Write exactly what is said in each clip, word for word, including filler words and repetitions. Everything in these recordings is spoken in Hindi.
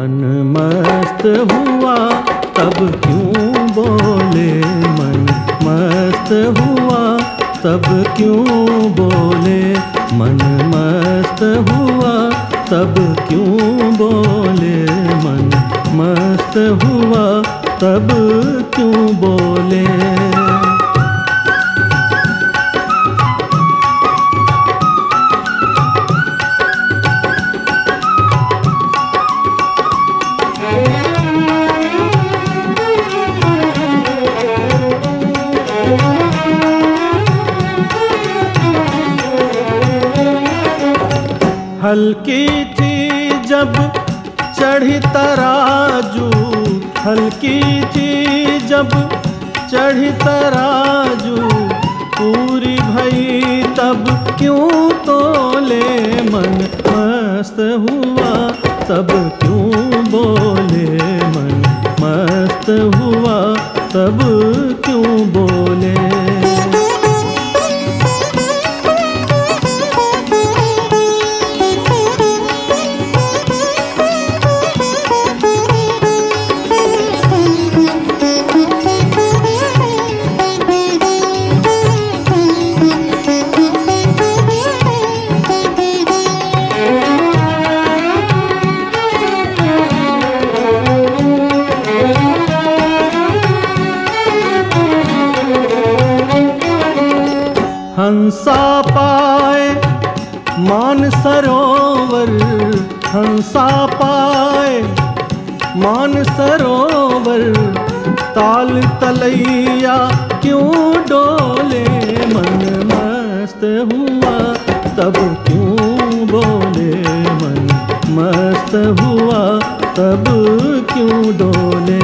मन मस्त हुआ तब क्यों बोले, मन मस्त हुआ तब क्यों बोले, मन मस्त हुआ तब क्यों बोले, मन मस्त हुआ तब क्यों बोले। हल्की थी जब चढ़ी तराजू, हल्की थी जब चढ़ी तराजू, पूरी भई तब क्यों तोले, मन मस्त हुआ तब क्यों बोले, मन मस्त हुआ तब क्यों बोले। हंसा पाए मान सरोवर, हंसा पाए मान सरोवर, ताल तलैया क्यों डोले, मन मस्त हुआ तब क्यों बोले, मन मस्त हुआ तब क्यों डोले।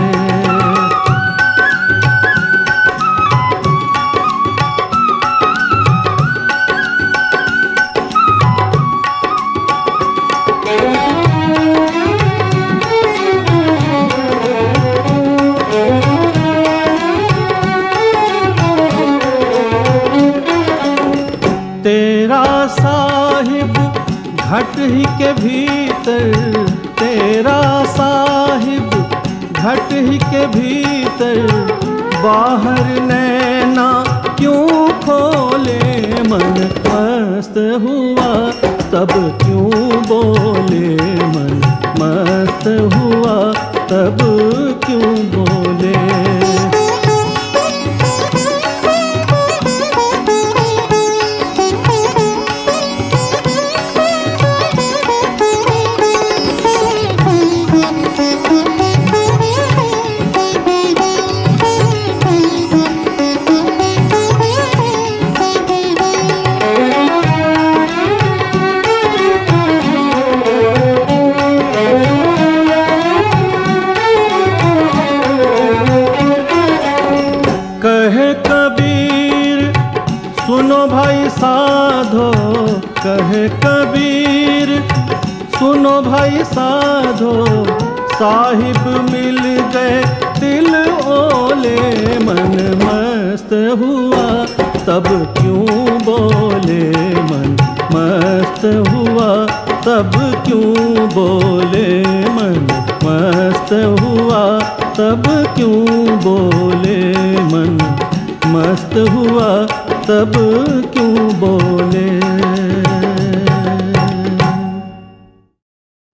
तेरा साहिब घट ही के भीतर, तेरा साहिब घट ही के भीतर, बाहर नैना क्यों खोले, मन मस्त हुआ तब क्यों बोले, मन मस्त हुआ तब क्यों बोले। कहे कबीर सुनो भाई साधो, कहे कबीर सुनो भाई साधो, साहिब मिल गए दिल ओले, मन मस्त हुआ तब क्यों बोले, मन मस्त हुआ तब क्यों बोले, मन मस्त हुआ तब क्यों बोले, मन मस्त हुआ तब क्यों बोले।